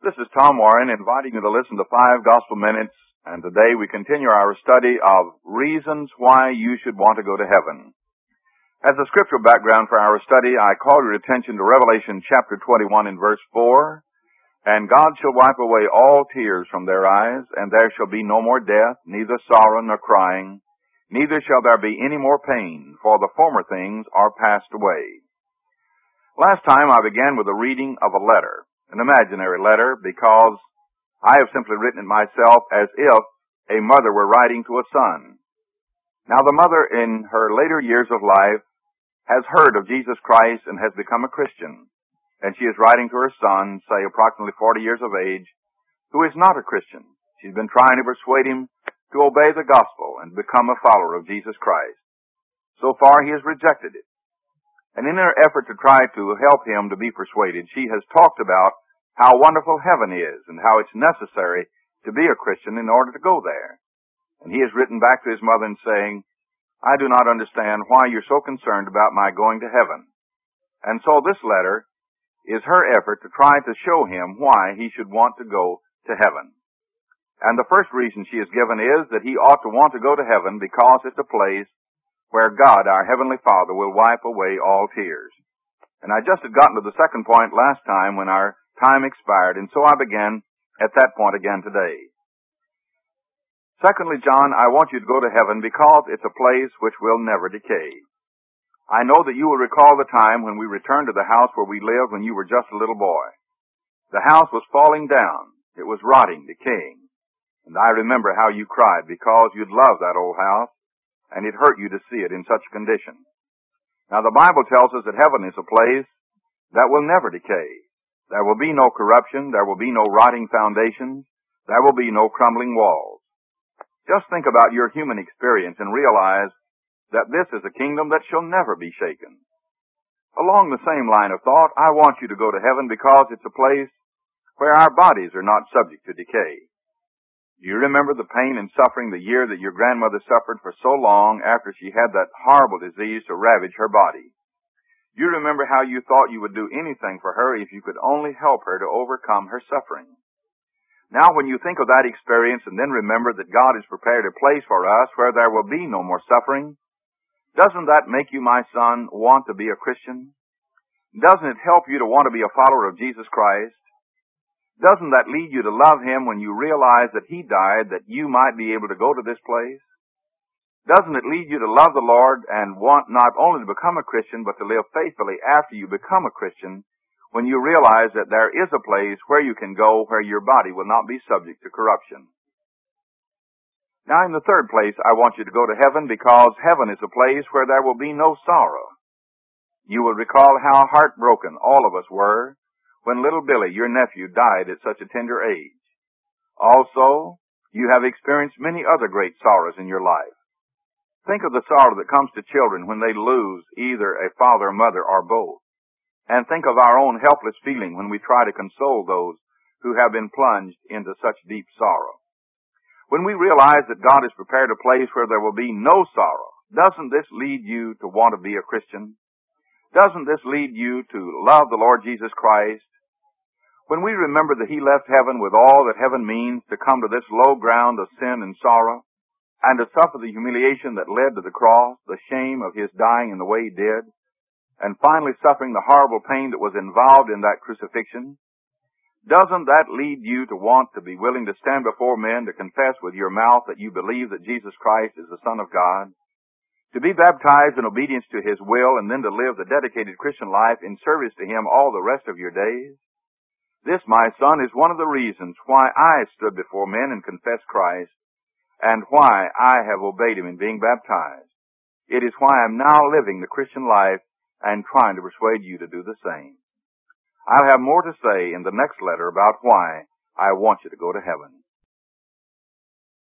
This is Tom Warren inviting you to listen to 5 Gospel Minutes, and today we continue our study of reasons why you should want to go to heaven. As a scriptural background for our study, I call your attention to Revelation chapter 21 and verse 4, "And God shall wipe away all tears from their eyes, and there shall be no more death, neither sorrow nor crying, neither shall there be any more pain, for the former things are passed away." Last time I began with a reading of a letter. An imaginary letter, because I have simply written it myself as if a mother were writing to a son. Now, the mother in her later years of life has heard of Jesus Christ and has become a Christian, and she is writing to her son, say approximately 40 years of age, who is not a Christian. She's been trying to persuade him to obey the gospel and become a follower of Jesus Christ. So far, he has rejected it. And in her effort to try to help him to be persuaded, she has talked about how wonderful heaven is and how it's necessary to be a Christian in order to go there. And he has written back to his mother and saying, "I do not understand why you're so concerned about my going to heaven." And so this letter is her effort to try to show him why he should want to go to heaven. And the first reason she has given is that he ought to want to go to heaven because it's a place where God, our Heavenly Father, will wipe away all tears. And I just had gotten to the second point last time when our time expired, and so I began at that point again today. Secondly, John, I want you to go to heaven because it's a place which will never decay. I know that you will recall the time when we returned to the house where we lived when you were just a little boy. The house was falling down. It was rotting, decaying. And I remember how you cried because you'd loved that old house, and it hurt you to see it in such a condition. Now, the Bible tells us that heaven is a place that will never decay. There will be no corruption. There will be no rotting foundations. There will be no crumbling walls. Just think about your human experience and realize that this is a kingdom that shall never be shaken. Along the same line of thought, I want you to go to heaven because it's a place where our bodies are not subject to decay. Do you remember the pain and suffering the year that your grandmother suffered for so long after she had that horrible disease to ravage her body? Do you remember how you thought you would do anything for her if you could only help her to overcome her suffering? Now, when you think of that experience and then remember that God has prepared a place for us where there will be no more suffering, doesn't that make you, my son, want to be a Christian? Doesn't it help you to want to be a follower of Jesus Christ? Doesn't that lead you to love Him when you realize that He died that you might be able to go to this place? Doesn't it lead you to love the Lord and want not only to become a Christian, but to live faithfully after you become a Christian when you realize that there is a place where you can go where your body will not be subject to corruption? Now, in the third place, I want you to go to heaven because heaven is a place where there will be no sorrow. You will recall how heartbroken all of us were when little Billy, your nephew, died at such a tender age. Also, you have experienced many other great sorrows in your life. Think of the sorrow that comes to children when they lose either a father, mother, or both. And think of our own helpless feeling when we try to console those who have been plunged into such deep sorrow. When we realize that God has prepared a place where there will be no sorrow, doesn't this lead you to want to be a Christian? Doesn't this lead you to love the Lord Jesus Christ? When we remember that He left heaven with all that heaven means to come to this low ground of sin and sorrow, and to suffer the humiliation that led to the cross, the shame of His dying in the way He did, and finally suffering the horrible pain that was involved in that crucifixion, doesn't that lead you to want to be willing to stand before men to confess with your mouth that you believe that Jesus Christ is the Son of God, to be baptized in obedience to His will, and then to live the dedicated Christian life in service to Him all the rest of your days? This, my son, is one of the reasons why I stood before men and confessed Christ, and why I have obeyed Him in being baptized. It is why I'm now living the Christian life and trying to persuade you to do the same. I'll have more to say in the next letter about why I want you to go to heaven.